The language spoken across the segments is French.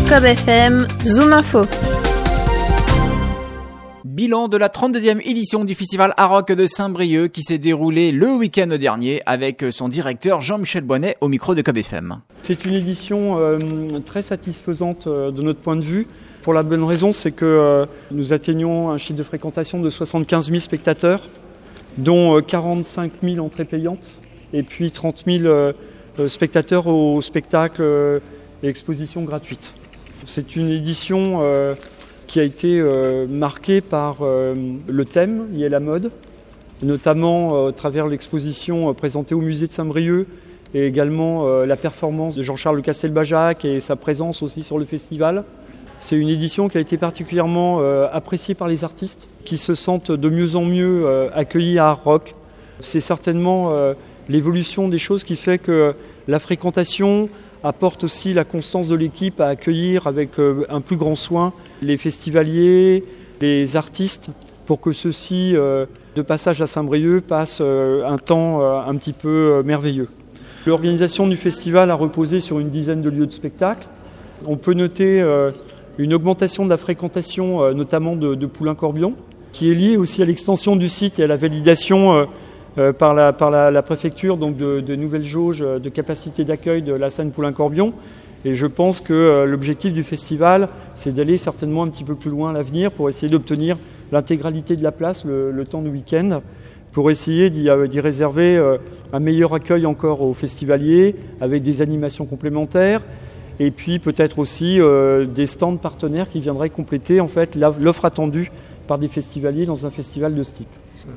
COB FM, Zoom Info. Bilan de la 32e édition du Festival Arock de Saint-Brieuc qui s'est déroulé le week-end dernier avec son directeur Jean-Michel Boinet au micro de COB FM. C'est une édition très satisfaisante de notre point de vue. Pour la bonne raison, c'est que nous atteignons un chiffre de fréquentation de 75 000 spectateurs, dont 45 000 entrées payantes et puis 30 000 spectateurs au spectacle et expositions gratuites. C'est une édition qui a été marquée par le thème lié à la mode, notamment à travers l'exposition présentée au musée de Saint-Brieuc et également la performance de Jean-Charles Castelbajac et sa présence aussi sur le festival. C'est une édition qui a été particulièrement appréciée par les artistes qui se sentent de mieux en mieux accueillis à Arock. C'est certainement l'évolution des choses qui fait que la fréquentation apporte aussi la constance de l'équipe à accueillir avec un plus grand soin les festivaliers, les artistes, pour que ceux-ci, de passage à Saint-Brieuc, passent un temps un petit peu merveilleux. L'organisation du festival a reposé sur une dizaine de lieux de spectacle. On peut noter une augmentation de la fréquentation, notamment de Poulain-Corbion, qui est liée aussi à l'extension du site et à la validation par la préfecture donc de nouvelles jauges de capacité d'accueil de la scène Poulain-Corbion. Et je pense que l'objectif du festival, c'est d'aller certainement un petit peu plus loin à l'avenir pour essayer d'obtenir l'intégralité de la place le temps du week-end, pour essayer d'y réserver un meilleur accueil encore aux festivaliers, avec des animations complémentaires, et puis peut-être aussi des stands partenaires qui viendraient compléter en fait l'offre attendue par des festivaliers dans un festival de ce type.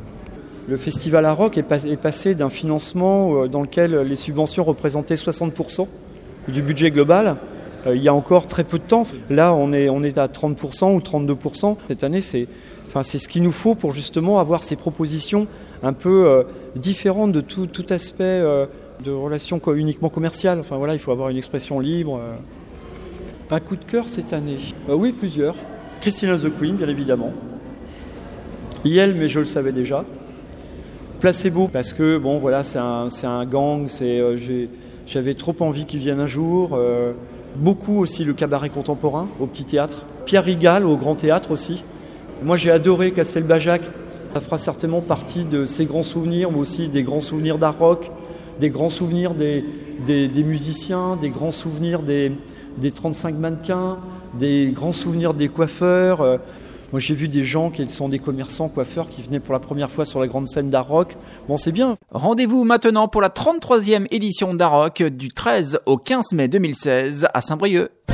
Le festival Arock est passé d'un financement dans lequel les subventions représentaient 60% du budget global il y a encore très peu de temps. Là, on est à 30% ou 32%. Cette année, c'est ce qu'il nous faut pour justement avoir ces propositions un peu différentes de tout aspect de relations uniquement commerciales. Enfin voilà, il faut avoir une expression libre. Un coup de cœur cette année. Oui, plusieurs. Christina the Queen, bien évidemment. Yel, mais je le savais déjà. Placebo, parce que bon voilà, c'est un gang, j'avais trop envie qu'il vienne un jour. Beaucoup aussi le cabaret contemporain au Petit Théâtre. Pierre Rigal au Grand Théâtre aussi. Moi j'ai adoré Castelbajac. Ça fera certainement partie de ses grands souvenirs, mais aussi des grands souvenirs d'Arock, des grands souvenirs des musiciens, des grands souvenirs des 35 mannequins, des grands souvenirs des coiffeurs. Moi, j'ai vu des gens qui sont des commerçants, coiffeurs, qui venaient pour la première fois sur la grande scène d'Arock. Bon, c'est bien. Rendez-vous maintenant pour la 33e édition d'Arock du 13 au 15 mai 2016 à Saint-Brieuc.